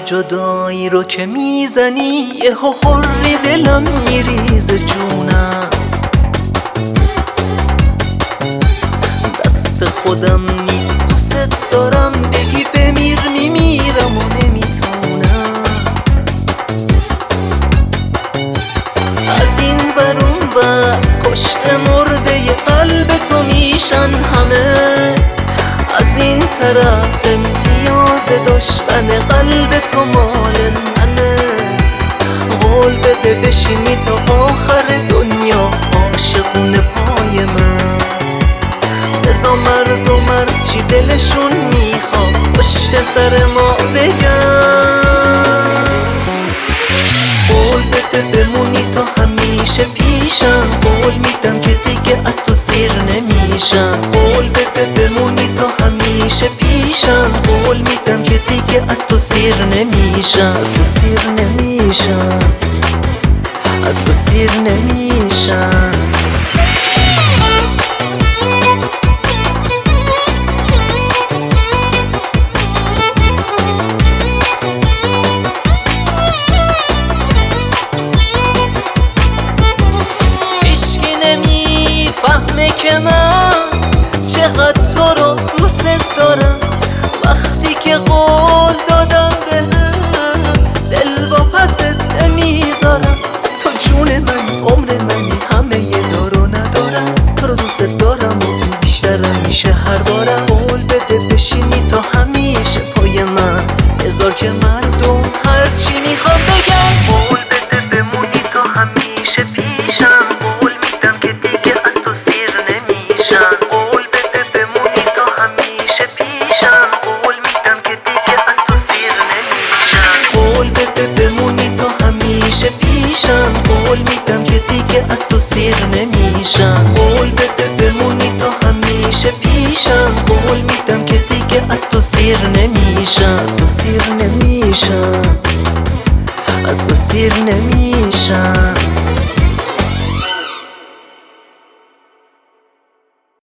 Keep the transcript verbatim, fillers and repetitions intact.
جدایی رو که میزنی یه حری دلم میریزه جونم. دست خودم نیست دوست دارم بگی بمیر میمیرم و نمیتونم. از این ور اون ور کشته مرده ی قلب تو میشن همه، از این طرف امتیاز داشتن قلب تو مال منه. قول بده بشینی تا آخر دنیا عاشقونه پای من. بذار مرد و مرد چی دلشون میخواد پشت سر ما بگن. قول بده بمونی تا همیشه پیشم، قول میدم که دیگه از تو سیر نمیشم. قول بده بمونی تا همیشه پیشم، قول میدم که دیگه از تو سیر نمیشم. از تو سیر نمیشم، از تو سیر نمیشم. فهمه که من چقدر تو رو دوست دارم. وقتی که قول دادم بهت دل و پست نمیذارم. تو جون من عمر منی همه ی دارو ندارم. تو رو دوست دارم و این بیشترم میشه هر بارم. قول بده بشینی تا همیشه پای من، بذار که مردم هرچی میخوام بگم. قول بده بمونی تا همیشه پیشم، قول میدم که دیگه از تو سیر نمیشم. قول بده بمونی تا همیشه پیشم، قول میدم که دیگه از تو سیر نمیشم. قول بده بمونی تا همیشه پیشم، قول میدم که دیگه از تو سیر نمیشم. قول بده بمونی تا همیشه پیشم، قول میدم که دیگه از تو سیر نمیشم. از تو سیر نمیشم، از تو سیر نمیشم.